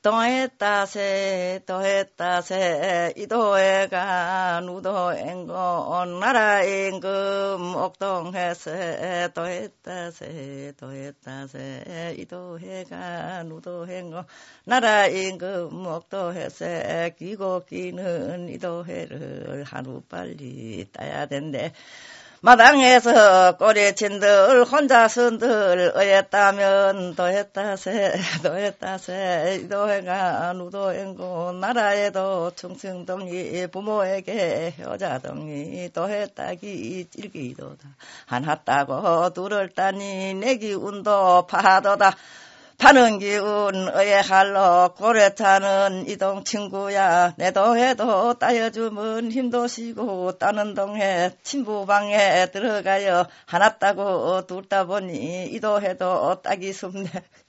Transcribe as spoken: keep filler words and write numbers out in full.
도했다세 도했다세 이도해가 누도행고 나라임금 옥동해세 도했다세 도했다세 이도해가 누도행고 나라임금 옥동해세 귀곡기는 이도해를 하루빨리 따야 된대. 마당에서 꼬리친들 혼자선들 어였다면 도했다세 도했다세 도해가 누도행고 나라에도 충성동이 부모에게 효자동이 도했다기 찔기도다 하나따고 둘을 따니 내기운도 파도다. 파는 기운 의할로 고래차는 이동 친구야 내 도해도 따여주면 힘도 쉬고 따는 동해 친부방에 들어가요 하나 따고 둘 따 보니 이 도해도 따기 숨네